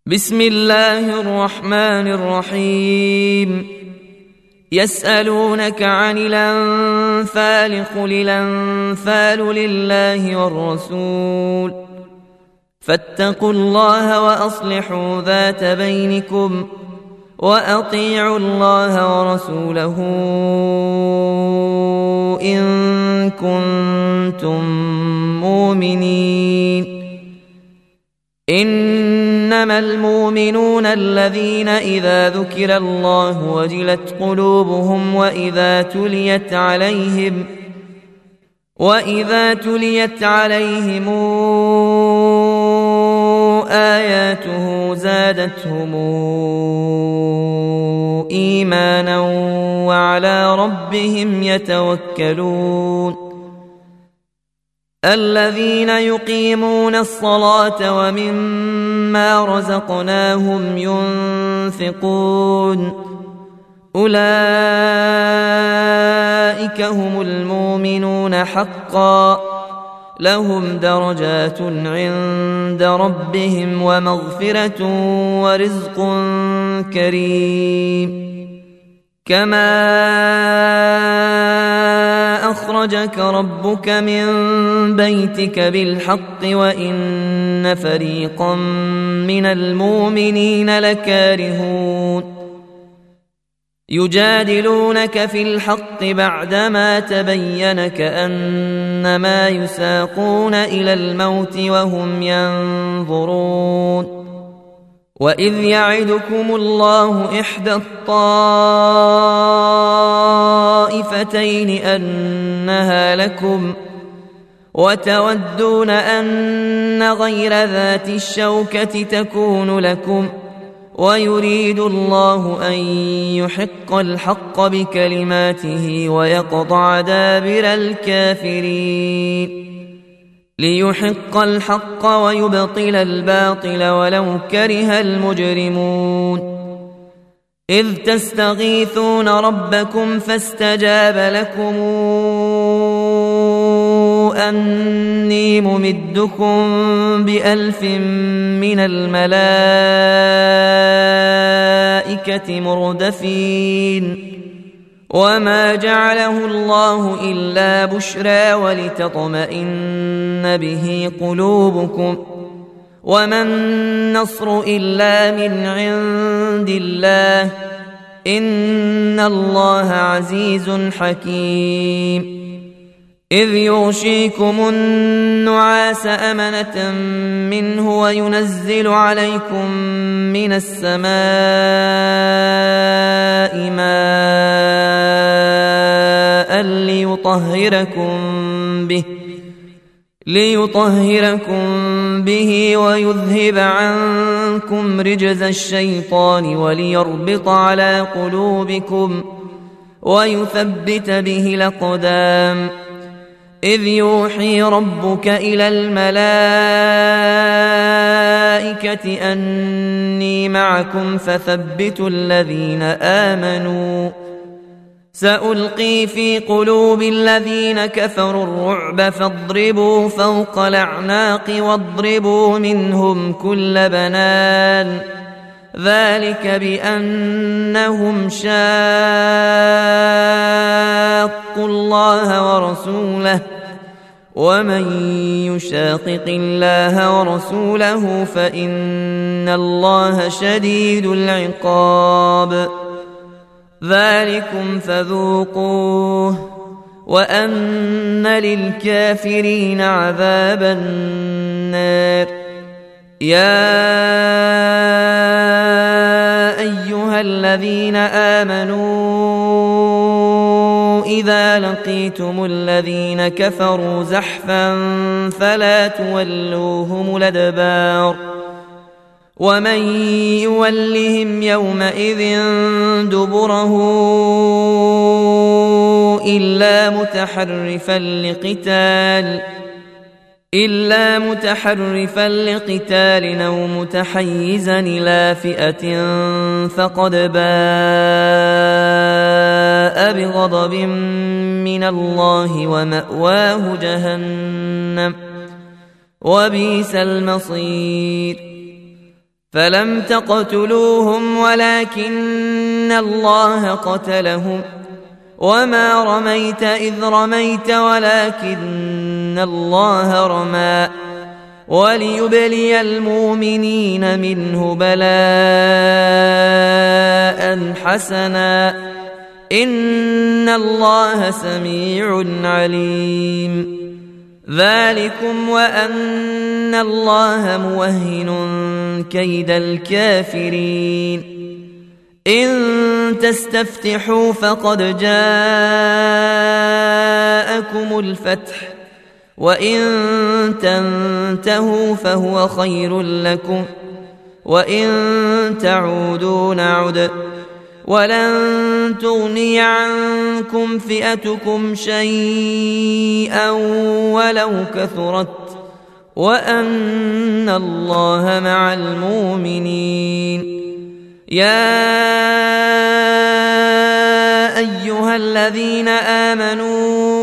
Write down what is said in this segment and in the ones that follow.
بسم الله الرحمن الرحيم. يسألونك عن الأنفال قل الأنفال لله والرسول فاتقوا الله وأصلحوا ذات بينكم وأطيعوا الله ورسوله إن كنتم مؤمنين. إنما المؤمنون الذين إذا ذكر الله وجلت قلوبهم وإذا تليت عليهم آياته زادتهم إيمانا وعلى ربهم يتوكلون. الذين يقيمون الصلاة ومما رزقناهم ينفقون أولئك هم المؤمنون حقا لهم درجات عند ربهم ومغفرة ورزق كريم. كما أخرجك ربك من بيتك بالحق وإن فريقا من المؤمنين لكارهون. يجادلونك في الحق بعدما تبين كأنما يساقون إلى الموت وهم ينظرون. وإذ يعدكم الله إحدى الطائفتين أنها لكم وتودون أن غير ذات الشوكة تكون لكم ويريد الله أن يحق الحق بكلماته ويقطع دابر الكافرين ليحق الحق ويبطل الباطل ولو كره المجرمون. إذ تستغيثون ربكم فاستجاب لكم أني ممدكم ب1000 من الملائكة مردفين. وما جعله الله إلا بشرى ولتطمئن به قلوبكم وما النصر إلا من عند الله إن الله عزيز حكيم. إذ يغشيكم النعاس أمنة منه وينزل عليكم من السماء ماء ليطهركم به ويذهب عنكم رجز الشيطان وليربط على قلوبكم ويثبت به الأقدام. إذ يوحي ربك إلى الملائكة أني معكم فثبتوا الذين آمنوا سألقي في قلوب الذين كفروا الرعب فاضربوا فوق الأعناق واضربوا منهم كل بنان ذلك بأنهم شاقوا الله ورسوله ومن يشاقق الله ورسوله فإن الله شديد العقاب. ذلكم فذوقوه وأن للكافرين عذاب النار. يا أيها الذين آمنوا إذا لقيتم الذين كفروا زحفا فلا تولوهم الأدبار ومن يولهم يومئذ دبره إلا متحرفا لقتال أو متحيزا إلى فئة فقد باء بغضب من الله ومأواه جهنم وبئس المصير. فلم تقتلوهم ولكن الله قتلهم وما رميت إذ رميت ولكن الله رمى وليبلي المؤمنين منه بلاء حسنا إن الله سميع عليم ذلكم وأن الله موهن كيد الكافرين إن تستفتحوا فقد جاءكم الفتح وإن تنتهوا فهو خير لكم وإن تعودوا نعد ولن تغني عنكم فئتكم شيئا ولو كثرت وأن الله مع المؤمنين يا أيها الذين آمنوا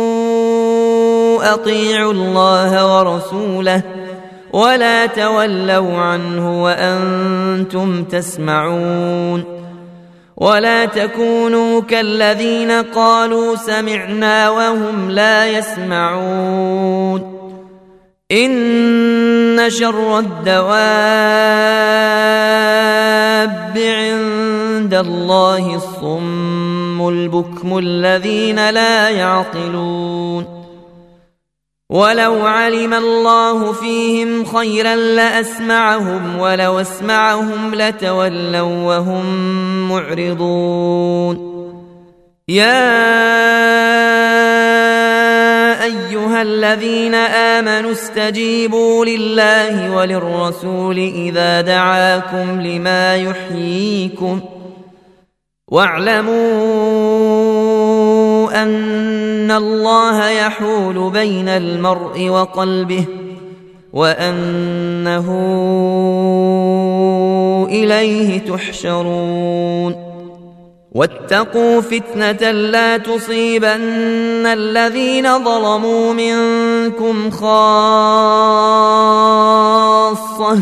أطيعوا الله ورسوله ولا تولوا عنه وأنتم تسمعون ولا تكونوا كالذين قالوا سمعنا وهم لا يسمعون إن شر الدواب عند الله الصم البكم الذين لا يعقلون ولو علم الله فيهم خيرا لأسمعهم ولو أسمعهم لتولوا وهم معرضون يا أيها الذين آمنوا استجيبوا لله وللرسول إذا دعاكم لما يحييكم واعلموا أن الله يحول بين المرء وقلبه وأنه إليه تحشرون واتقوا فتنة لا تصيبن الذين ظلموا منكم خاصة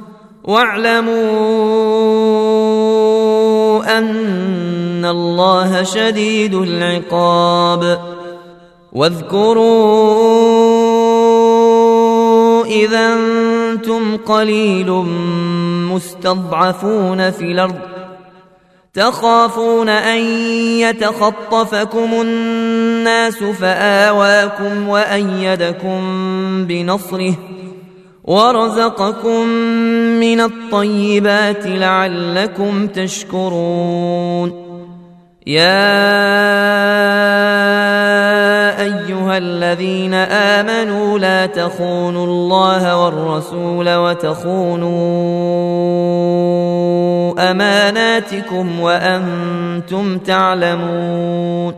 واعلموا أن الله شديد العقاب واذكروا إذا أنتم قليل مستضعفون في الأرض تخافون أن يتخطفكم الناس فآواكم وأيدكم بنصره ورزقكم من الطيبات لعلكم تشكرون يا أيها الذين آمنوا لا تخونوا الله والرسول وتخونوا أماناتكم وأنتم تعلمون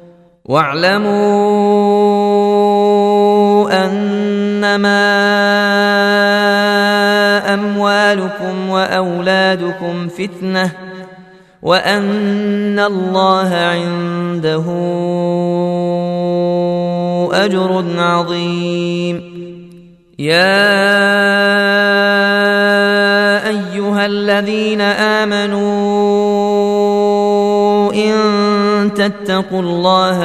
واعلموا أنما أموالكم وأولادكم فتنة وأن الله عنده أجر عظيم يا أيها الذين آمنوا إن تتقوا الله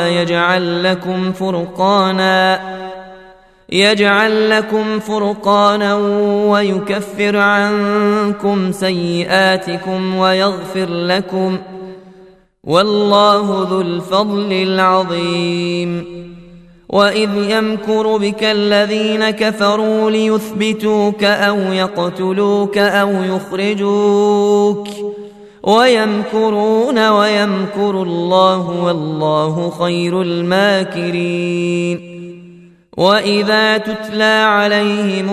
يجعل لكم فرقانا ويكفر عنكم سيئاتكم ويغفر لكم والله ذو الفضل العظيم وإذ يمكر بك الذين كفروا ليثبتوك أو يقتلوك أو يخرجوك ويمكرون ويمكر الله والله خير الماكرين وإذا تتلى عليهم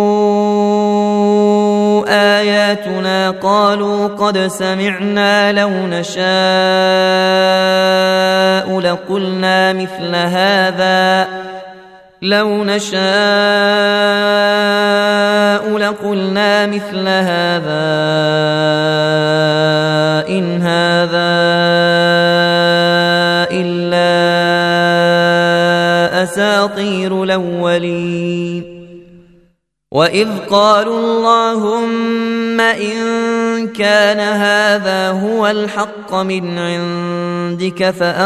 آياتنا قالوا قد سمعنا لو نشاء لقلنا مثل هذا إن هذا إلا أساطير الأولين وإذ قالوا اللهم إن كان هذا هو الحق من عندك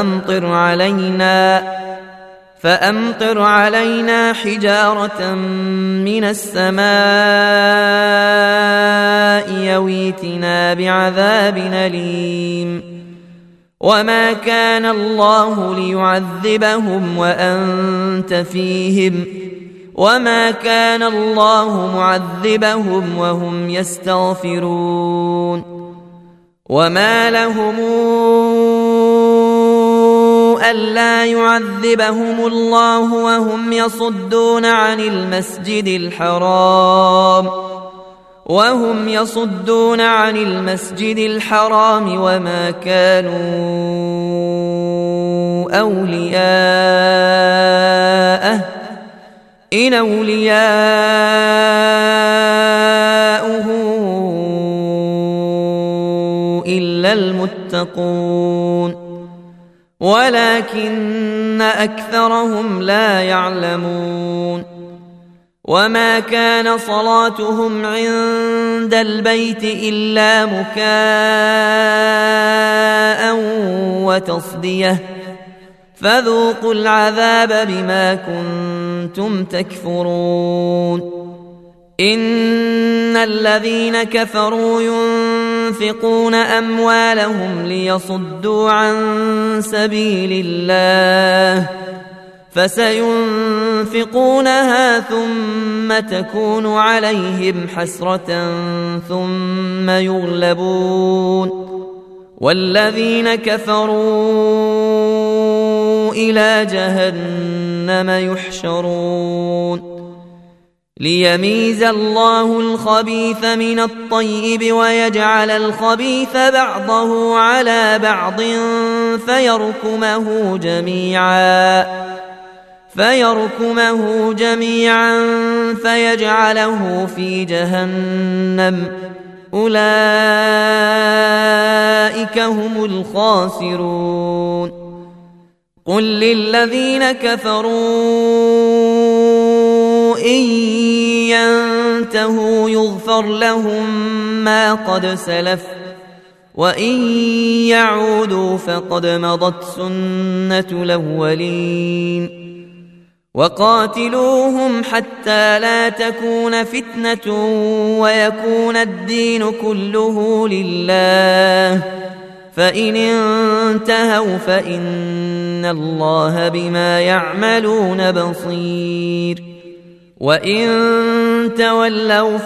فأمطر علينا حجارة من السماء يويتنا بعذاب أليم وما كان الله ليعذبهم وأنت فيهم وما كان الله معذبهم وهم يستغفرون وما لهم ألا يعذبهم الله وهم يصدون عن المسجد الحرام وما كانوا أولياءه إن أولياؤه إلا المتقون ولكن أكثرهم لا يعلمون وما كان صلاتهم عند البيت إلا مكاء وتصدية فذوقوا العذاب بما كنتم تكفرون إن الذين كفروا ينفقون أموالهم ليصدوا عن سبيل الله فسينفقونها ثم تكون عليهم حسرة ثم يغلبون والذين كفروا إلى جهنم يحشرون ليميز الله الخبيث من الطيب ويجعل الخبيث بعضه على بعض فيركمه جميعا فيجعله في جهنم أولئك هم الخاسرون قل للذين كفروا إن ينتهوا يغفر لهم ما قد سلف وإن يعودوا فقد مضت سنة الأولين وقاتلوهم حتى لا تكون فتنة ويكون الدين كله لله فإن انتهوا فإن الله بما يعملون بصير وإن تولوا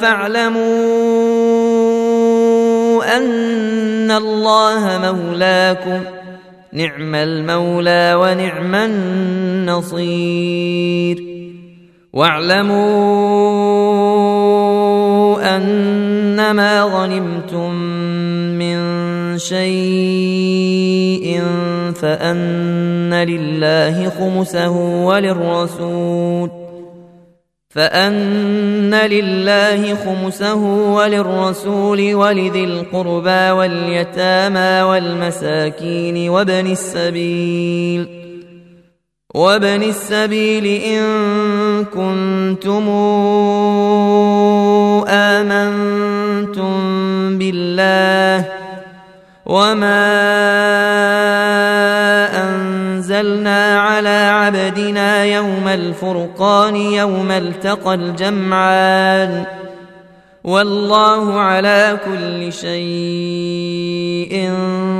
فاعلموا أن الله مولاكم نعم المولى ونعم النصير واعلموا أنما غنمتم من شيء فأن لله خمسه وللرسول ولذي القربى واليتامى والمساكين وابن السبيل إن كنتم آمنتم بالله وما أنزلنا على عبدنا يوم الفرقان يوم التقى الجمعان والله على كل شيء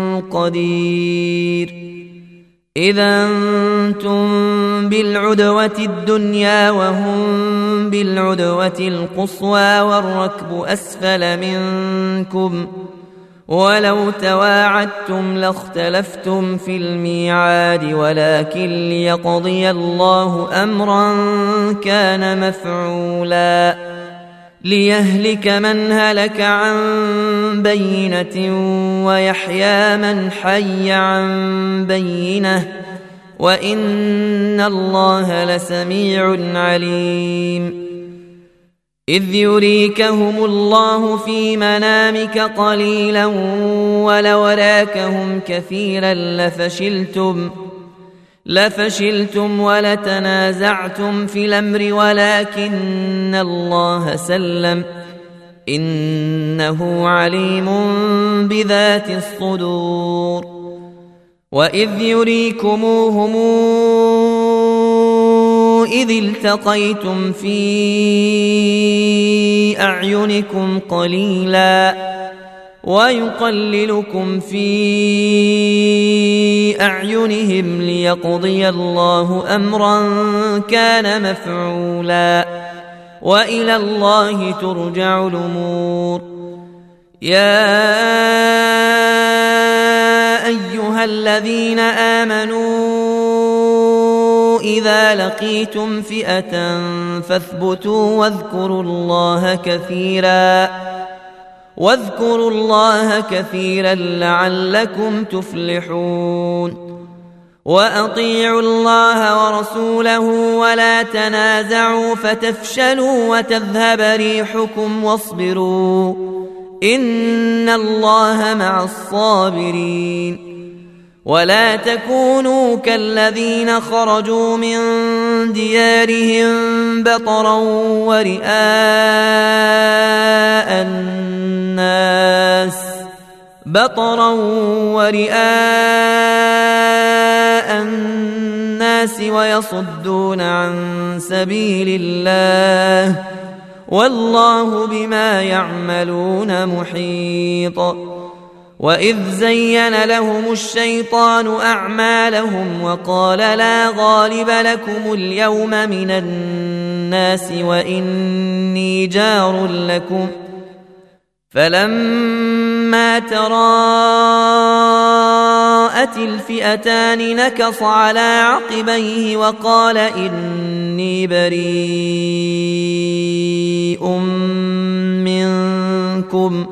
قدير إذا أنتم بالعدوة الدنيا وهم بالعدوة القصوى والركب أسفل منكم ولو تواعدتم لاختلفتم في الميعاد ولكن ليقضي الله أمرا كان مفعولا ليهلك من هلك عن بينة ويحيى من حي عن بينة وإن الله لسميع عليم إذ يريكهم الله في منامك قليلا ولو راكهم كثيرا لفشلتم ولتنازعتم في الأمر ولكن الله سلم إنه عليم بذات الصدور. وإذ يريكموهم إذ التقيتم في أعينكم قليلا ويقللكم في أعينهم ليقضي الله أمرا كان مفعولا وإلى الله ترجع الأمور. يا أيها الذين آمنوا إذا لقيتم فئة فاثبتوا واذكروا الله كثيرا لعلكم تفلحون. وأطيعوا الله ورسوله ولا تنازعوا فتفشلوا وتذهب ريحكم واصبروا إن الله مع الصابرين. ولا تكونوا كالذين خرجوا من ديارهم بطرا ورئاء الناس ويصدون عن سبيل الله والله بما يعملون محيط. وإذ زين لهم الشيطان أعمالهم وقال لا غالب لكم اليوم من الناس وإني جار لكم فلما تراءت الفئتان نكص على عقبيه وقال إني بريء منكم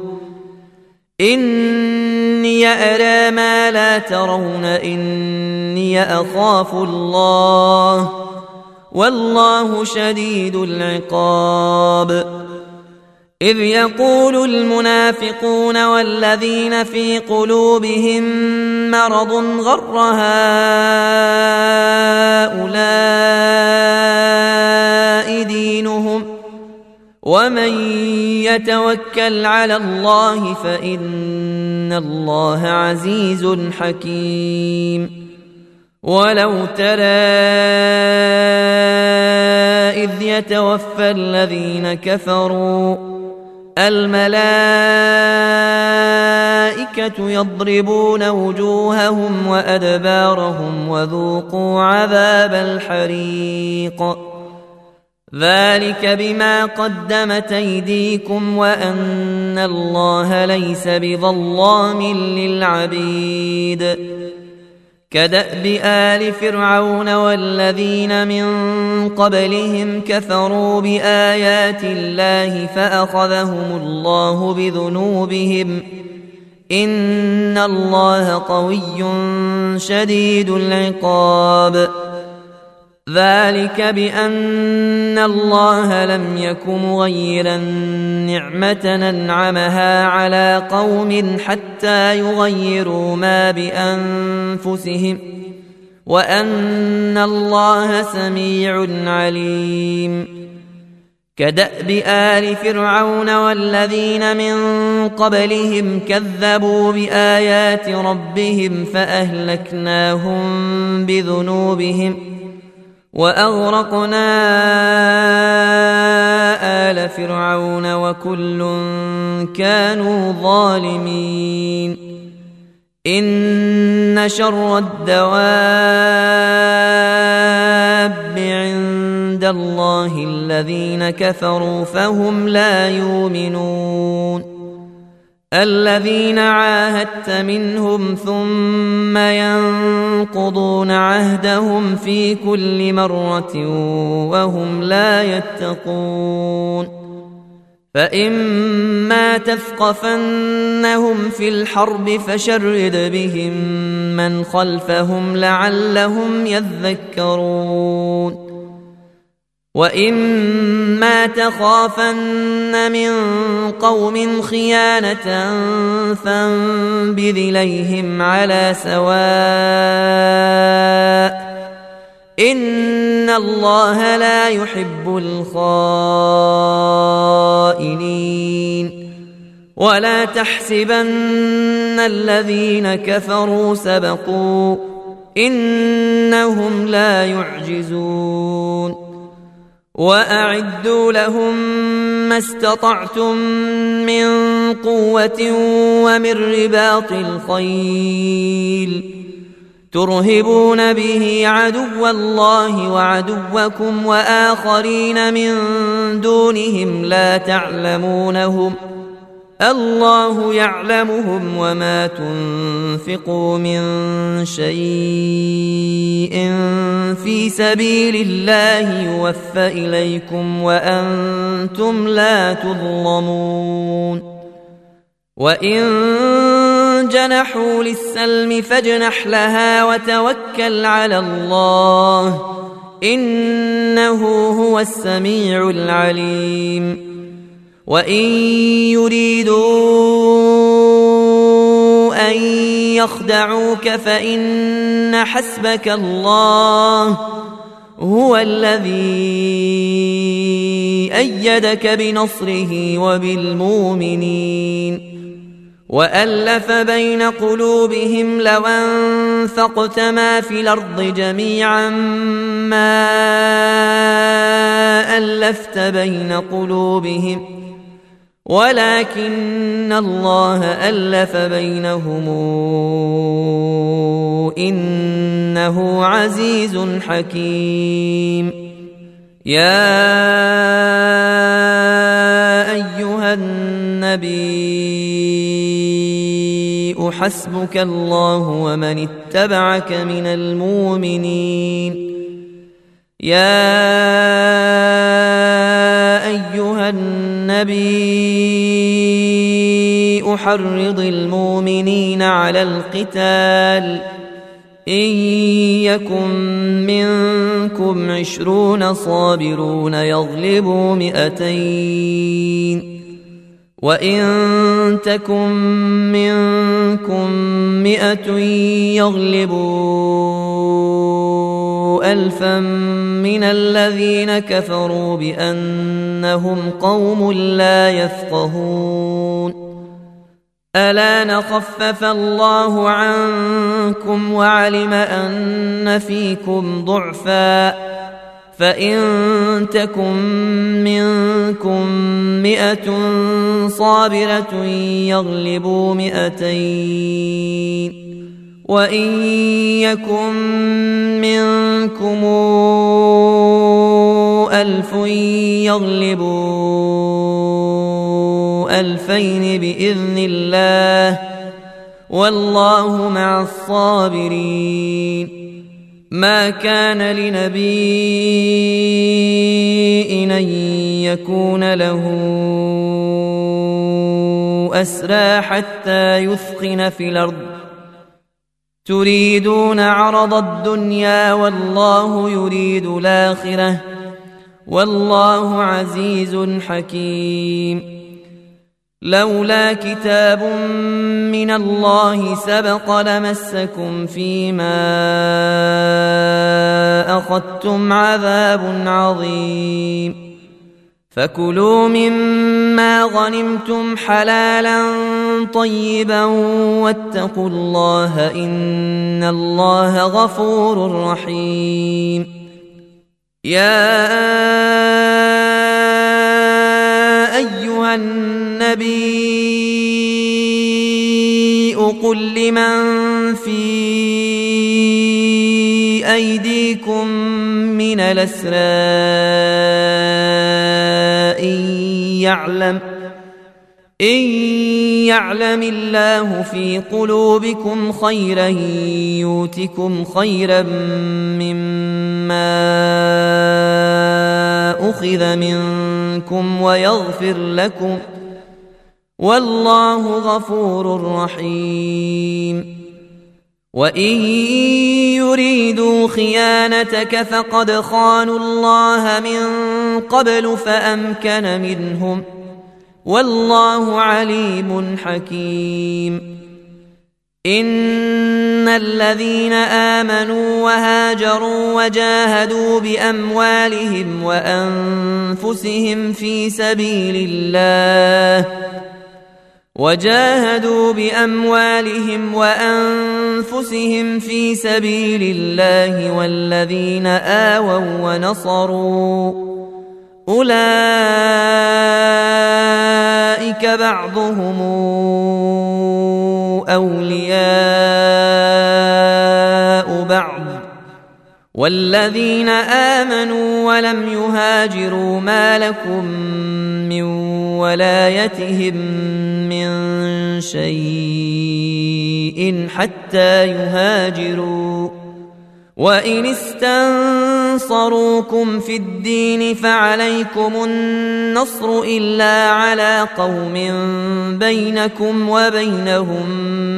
إني أرى ما لا ترون إني أخاف الله والله شديد العقاب. إذ يقول المنافقون والذين في قلوبهم مرض غر هؤلاء دينهم ومن يتوكل على الله فإن الله عزيز حكيم. ولو ترى إذ يتوفى الذين كفروا الملائكة يضربون وجوههم وأدبارهم وذوقوا عذاب الحريق ذلك بما قدمت أيديكم وأن الله ليس بظلام للعبيد. كدأب آل فرعون والذين من قبلهم كفروا بآيات الله فأخذهم الله بذنوبهم إن الله قوي شديد العقاب. ذلك بأن الله لم يك مغيرا نعمة أنعمها على قوم حتى يغيروا ما بأنفسهم وأن الله سميع عليم. كدأب آل فرعون والذين من قبلهم كذبوا بآيات ربهم فأهلكناهم بذنوبهم وأغرقنا آل فرعون وكل كانوا ظالمين. إن شر الدواب عند الله الذين كفروا فهم لا يؤمنون. الذين عاهدت منهم ثم ينقضون عهدهم في كل مرة وهم لا يتقون. فإما تثقفنهم في الحرب فشرد بهم من خلفهم لعلهم يذكرون. وإما تخافن من قوم خيانة فانبذ إليهم على سواء إن الله لا يحب الخائنين ولا تحسبن الذين كفروا سبقوا إنهم لا يعجزون وأعدوا لهم ما استطعتم من قوة ومن رباط الخيل ترهبون به عدو الله وعدوكم وآخرين من دونهم لا تعلمونهم الله يعلمهم وما تنفقوا من شيء في سبيل الله يوفى إليكم وأنتم لا تظلمون وإن جنحوا للسلم فاجنح لها وتوكل على الله إنه هو السميع العليم وإن يريدوا أن يخدعوك فإن حسبك الله هو الذي أيدك بنصره وبالمؤمنين وألف بين قلوبهم لو أنفقت ما في الأرض جميعا ما ألفت بين قلوبهم ولكن الله ألف بينهم إنه عزيز حكيم يا أيها النبي حسبك الله ومن اتبعك من المؤمنين يا أيها النبي حرض المؤمنين على القتال إن يكن منكم 20 صابرون يغلبوا 200 وإن تكن منكم 100 يغلبوا 1000 من الذين كفروا بأنهم قوم لا يفقهون ألا نخفف الله عنكم وعلم أن فيكم ضعفا فإن تكن منكم 100 صابرة يغلبوا 200 وإن يكن منكم 1000 يغلبوا 2000 بإذن الله والله مع الصابرين ما كان لنبي أن يكون له أسرى حتى يثخن في الأرض تريدون عرض الدنيا والله يريد الآخرة والله عزيز حكيم لولا كتاب من الله سبق لمسكم فيما أخذتم عذاب عظيم فكلوا مما غنمتم حلالا طيبا واتقوا الله إن الله غفور رحيم يا أيها النبي قل لمن في أيديكم من الأسرى إن يعلم الله في قلوبكم خيرا يؤتكم خيرا مما أخذ منكم ويغفر لكم والله غفور رحيم وإن يريدوا خيانتك فقد خانوا الله من قبل فأمكن منهم والله عليم حكيم إن الذين آمنوا وهاجروا وجاهدوا بأموالهم وأنفسهم في سبيل الله والذين آووا ونصروا أولئك بعضهم أولياء بعض والذين آمنوا ولم يهاجروا ما لكم من ولايتهم من شيء حتى يهاجروا وإن استنصروكم في الدين فعليكم النصر إلا على قوم بينكم وبينهم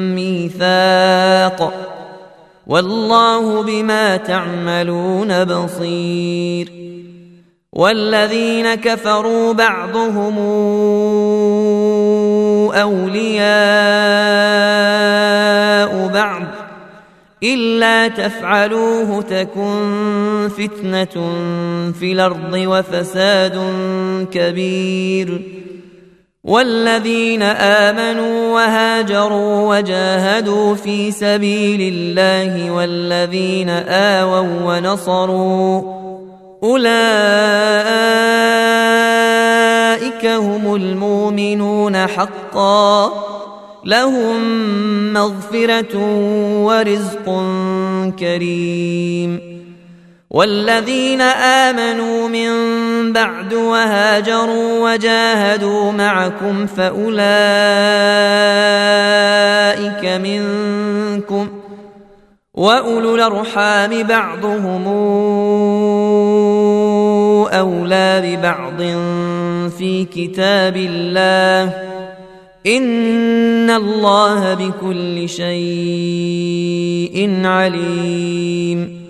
ميثاق والله بما تعملون بصير والذين كفروا بعضهم أولياء بعض إلا تفعلوه تكن فتنة في الأرض وفساد كبير والذين آمنوا وهاجروا وجاهدوا في سبيل الله والذين آووا ونصروا أولئك هم المؤمنون حقا لهم مغفرة ورزق كريم والذين آمنوا من بعد وهاجروا وجاهدوا معكم فأولئك منكم وأولو الأرحام بعضهم أولى ببعض في كتاب الله إن الله بكل شيء عليم